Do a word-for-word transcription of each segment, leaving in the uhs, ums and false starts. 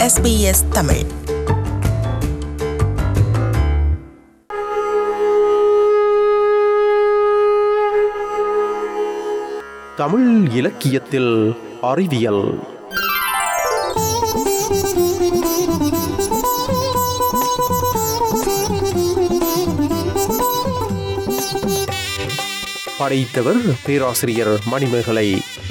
S B S Tamil. Tamil இலக்கியத்தில் அறிவியல். படைத்தவர் பேராசிரியர் மணிமேகலை.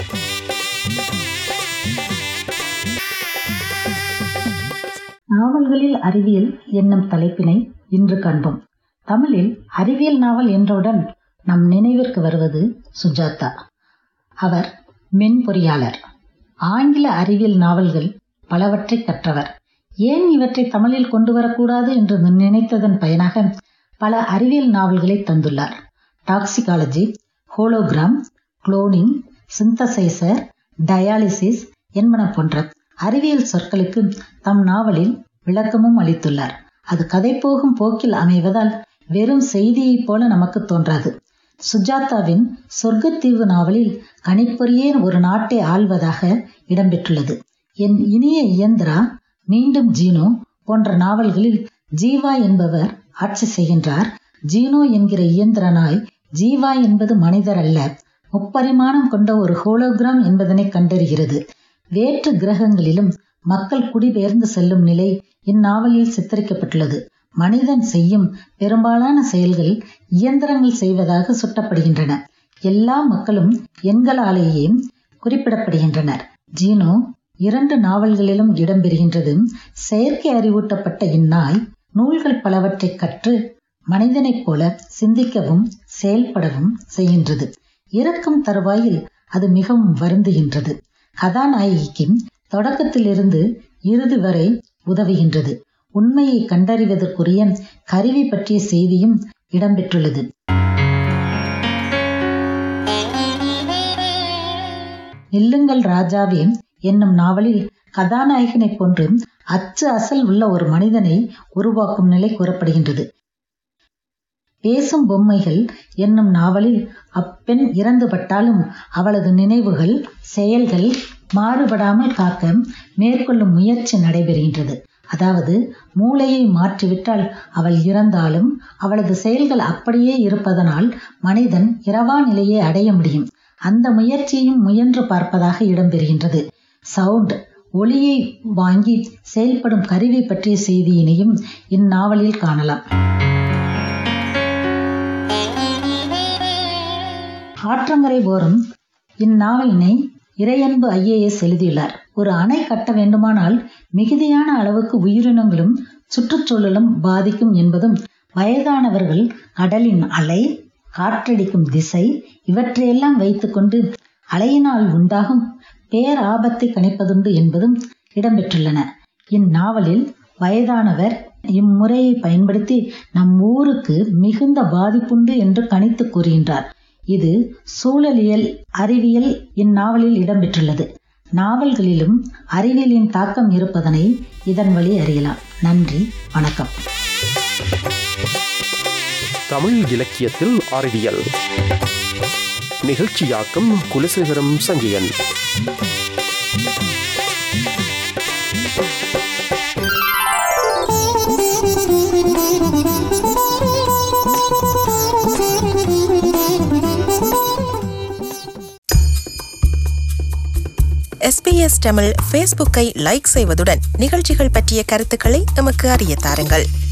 நாவல்களில் அறிவியல் என்னும் தலைப்பினை இன்று காண்போம். தமிழில் அறிவியல் நாவல் என்றவுடன் நம் நினைவிற்கு வருவது சுஜாதா. அவர் மென்பொறியாளர். ஆங்கில அறிவியல் நாவல்கள் பலவற்றை கற்றவர். ஏன் இவற்றை தமிழில் கொண்டு வரக்கூடாது என்று நினைத்ததன் பயனாக பல அறிவியல் நாவல்களை தந்துள்ளார். Toxicology, hologram, cloning, synthesiser, dialysis என்பன போன்ற அறிவியல் சொற்களுக்கு தம் நாவலில் விளக்கமும் அளித்துள்ளார். அது கதை போகும் போக்கில் அமைவதால் வெறும் செய்தியைப் போல நமக்கு தோன்றாது. சுஜாதாவின் சொர்க்கத்தீவு நாவலில் கணிப்பொறியே ஒரு நாட்டை ஆள்வதாக இடம்பெற்றுள்ளது. என் இனிய இயந்திரா, மீண்டும் ஜீனோ போன்ற நாவல்களில் ஜீவா என்பவர் ஆட்சி செய்கின்றார். ஜீனோ என்கிற இயந்திரனாய் ஜீவா என்பது மனிதர் அல்ல, முப்பரிமாணம் கொண்ட ஒரு ஹோலோகிராம் என்பதனை கண்டறிகிறது. வேற்று கிரகங்களிலும் மக்கள் குடிபெயர்ந்து செல்லும் நிலை இந்நாவலில் சித்தரிக்கப்பட்டுள்ளது. மனிதன் செய்யும் பெரும்பாலான செயல்கள் இயந்திரங்கள் செய்வதாக சுட்டப்படுகின்றன. எல்லா மக்களும் எண்களாலேயே குறிப்பிடப்படுகின்றனர். ஜீனோ இரண்டு நாவல்களிலும் இடம்பெறுகின்றது. செயற்கை அறிவூட்டப்பட்ட இந்நாய் நூல்கள் பலவற்றை கற்று மனிதனைப் போல சிந்திக்கவும் செயல்படவும் செய்கின்றது. இறக்கும் தருவாயில் அது மிகவும் வருந்துகின்றது. கதாநாயகிக்கு தொடக்கத்திலிருந்து இறுதி வரை உதவுகின்றது. உண்மையை கண்டறிவதற்குரிய கருவி பற்றிய செய்தியும் இடம்பெற்றுள்ளது. நில்லுங்கள் ராஜாவே என்னும் நாவலில் கதாநாயகனை போன்று அச்சு அசல் உள்ள ஒரு மனிதனை உருவாக்கும் நிலை கூறப்படுகின்றது. பேசும் பொம்மைகள் என்னும் நாவலில் அப்பெண் இறந்துபட்டாலும் அவளது நினைவுகள், செயல்கள் மாறுபடாமல் காக்க மேற்கொள்ளும் முயற்சி நடைபெறுகின்றது. அதாவது மூளையை மாற்றிவிட்டால் அவள் இறந்தாலும் அவளது செயல்கள் அப்படியே இருப்பதனால் மனிதன் இரவா நிலையை அடைய முடியும். அந்த முயற்சியும் முயன்று பார்ப்பதாக இடம்பெறுகின்றது. சவுண்ட், ஒளியை வாங்கி செயல்படும் கருவி பற்றிய செய்தியினையும் இந்நாவலில் காணலாம். ஆற்றங்கரை ஓரம் இந்நாவலினை இறையன்பு ஐ ஏ எஸ் எழுதியுள்ளார். ஒரு அணை கட்ட வேண்டுமானால் மிகுதியான அளவுக்கு உயிரினங்களும் சுற்றுச்சூழலும் பாதிக்கும் என்பதும், வயதானவர்கள் கடலின் அலை, காற்றடிக்கும் திசை இவற்றையெல்லாம் வைத்துக்கொண்டு அலையினால் உண்டாகும் பேராபத்தை கணிப்பதுண்டு என்பதும் இடம்பெற்றுள்ளன. இந்நாவலில் வயதானவர் இம்முறையை பயன்படுத்தி நம் ஊருக்கு மிகுந்த பாதிப்புண்டு என்று கணித்து கூறுகின்றார். இது சூழலியல் அறிவியல் இந்நாவலில் இடம்பெற்றுள்ளது. நாவல்களிலும் அறிவியலின் தாக்கம் இருப்பதனை இதன் வழி அறியலாம். நன்றி, வணக்கம். தமிழ் இலக்கியத்தில் அறிவியல். நிகழ்ச்சியாக்கம் Kulasekaram Sanjayan. S B S Tamil ஃபேஸ்புக்கை லைக் செய்வதுடன் நிகழ்ச்சிகள் பற்றிய கருத்துக்களை எமக்கு அறிய தாருங்கள்.